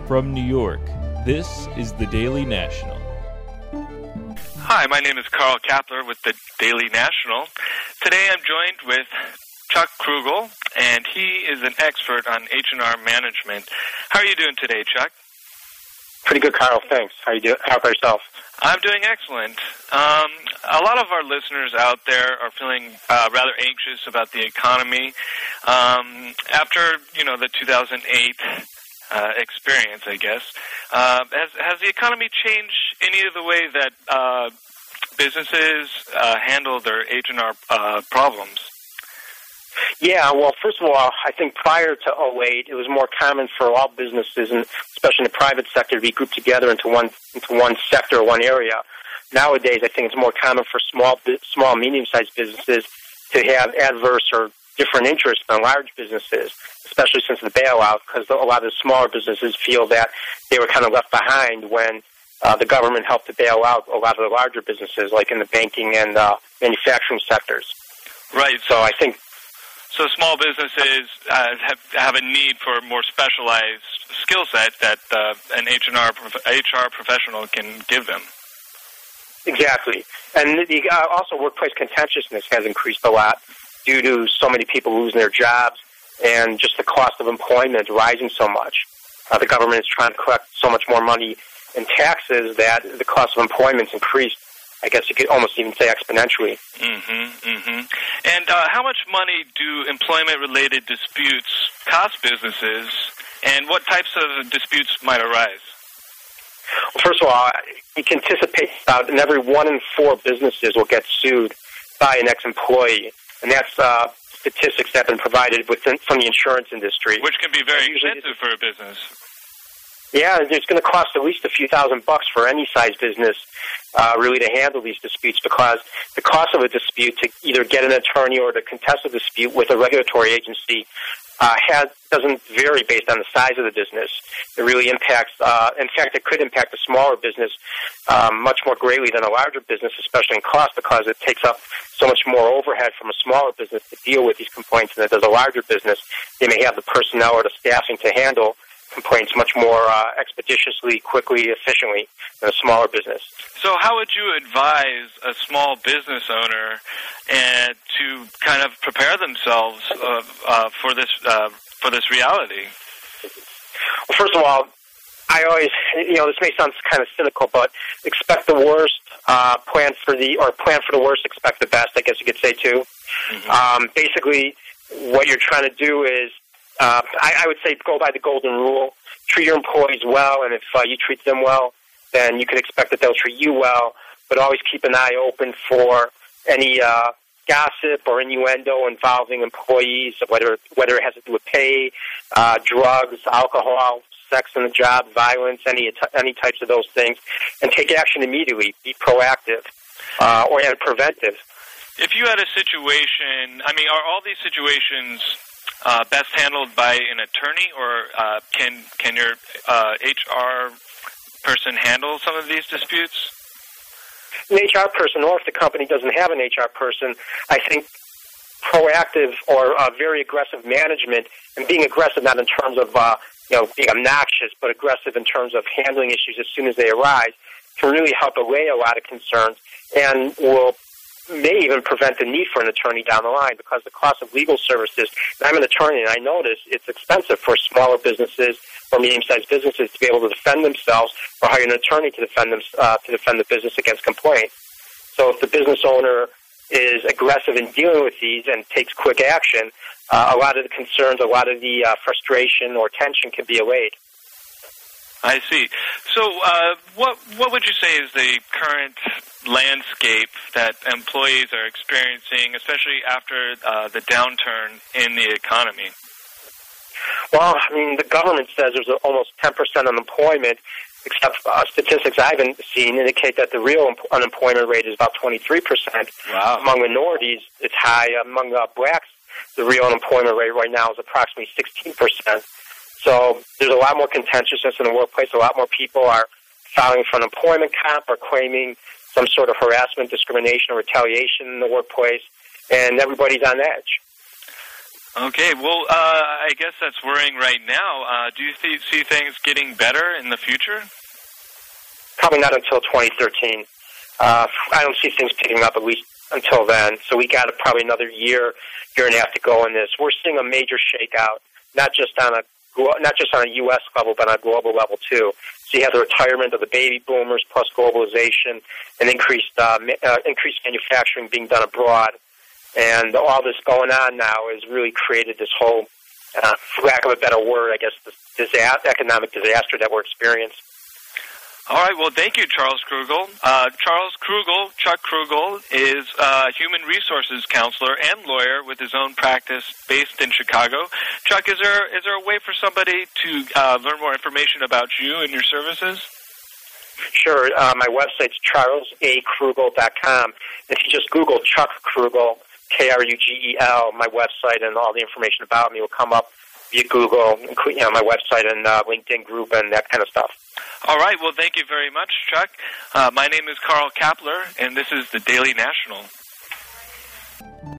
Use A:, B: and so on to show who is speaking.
A: From New York, this is the Daily National.
B: Hi, my name is Carl Kapler with the Daily National. Today I'm joined with Chuck Krugel, and he is an expert on H&R management. How are you doing today, Chuck?
C: Pretty good, Carl. Thanks. How about yourself?
B: I'm doing excellent. A lot of our listeners out there are feeling rather anxious about the economy. After, the 2008 experience, I guess, has the economy changed any of the way that businesses handle their H&R problems?
C: Yeah, well, first of all, I think prior to 2008, it was more common for all businesses, and especially in the private sector, to be grouped together into one sector or one area. Nowadays, I think it's more common for small, medium-sized businesses to have adverse or different interests than large businesses, especially since the bailout, because a lot of the smaller businesses feel that they were kind of left behind when the government helped to bail out a lot of the larger businesses, like in the banking and manufacturing sectors.
B: Right.
C: So I think...
B: So small businesses have a need for a more specialized skill set that an HR professional can give them.
C: Exactly. And also workplace contentiousness has increased a lot due to so many people losing their jobs and just the cost of employment rising so much. The government is trying to collect so much more money in taxes that the cost of employment's increased. I guess you could almost even say exponentially.
B: And how much money do employment-related disputes cost businesses, and what types of disputes might arise?
C: Well, first of all, you can anticipate about every 1 in 4 businesses will get sued by an ex-employee, and that's statistics that have been provided from the insurance industry.
B: Which can be very expensive for a business.
C: Yeah, it's going to cost at least a few $1,000 for any size business really to handle these disputes, because the cost of a dispute to either get an attorney or to contest a dispute with a regulatory agency doesn't vary based on the size of the business. It really impacts, in fact, it could impact a smaller business much more greatly than a larger business, especially in cost, because it takes up so much more overhead from a smaller business to deal with these complaints than it does a larger business. They may have the personnel or the staffing to handle complaints much more expeditiously, quickly, efficiently than a smaller business.
B: So how would you advise a small business owner to kind of prepare themselves for this reality?
C: Well, first of all, I always, this may sound kind of cynical, but expect the worst, plan for the worst, expect the best, I guess you could say too. Basically, what you're trying to do is, I would say go by the golden rule. Treat your employees well, and if you treat them well, then you can expect that they'll treat you well. But always keep an eye open for any gossip or innuendo involving employees, whether it has to do with pay, drugs, alcohol, sex on the job, violence, any types of those things, and take action immediately. Be proactive and preventive.
B: If you had a situation, are all these situations best handled by an attorney, or can your HR person handle some of these disputes?
C: An HR person, or if the company doesn't have an HR person, I think proactive or very aggressive management, and being aggressive not in terms of being obnoxious, but aggressive in terms of handling issues as soon as they arise, can really help allay a lot of concerns and may even prevent the need for an attorney down the line, because the cost of legal services, and I'm an attorney and I notice it's expensive for smaller businesses or medium-sized businesses to be able to defend themselves or hire an attorney to defend the business against complaints. So if the business owner is aggressive in dealing with these and takes quick action, a lot of the concerns, a lot of the frustration or tension can be allayed.
B: I see. So what would you say is the current landscape that employees are experiencing, especially after the downturn in the economy?
C: Well, the government says there's almost 10% unemployment, except statistics I haven't seen indicate that the real unemployment rate is about 23%.
B: Wow.
C: Among minorities, it's high. Among blacks, the real unemployment rate right now is approximately 16%. So there's a lot more contentiousness in the workplace. A lot more people are filing for unemployment comp or claiming some sort of harassment, discrimination, or retaliation in the workplace, and everybody's on edge.
B: Okay, well, I guess that's worrying right now. Do you see things getting better in the future?
C: Probably not until 2013. I don't see things picking up at least until then. So we got probably another year and a half to go in this. We're seeing a major shakeout, not just on a U.S. level, but on a global level too. So you have the retirement of the baby boomers, plus globalization, and increased manufacturing being done abroad. And all this going on now has really created this whole, for lack of a better word, I guess, this economic disaster that we're experiencing.
B: All right, well, thank you, Charles Krugel. Chuck Krugel, is a human resources counselor and lawyer with his own practice based in Chicago. Chuck, is there a way for somebody to learn more information about you and your services?
C: Sure. My website's charlesakrugel.com. If you just Google Chuck Krugel, Krugel, my website and all the information about me will come up via Google, including my website and LinkedIn group and that kind of stuff.
B: All right. Well, thank you very much, Chuck. My name is Carl Kapler, and this is the Daily National.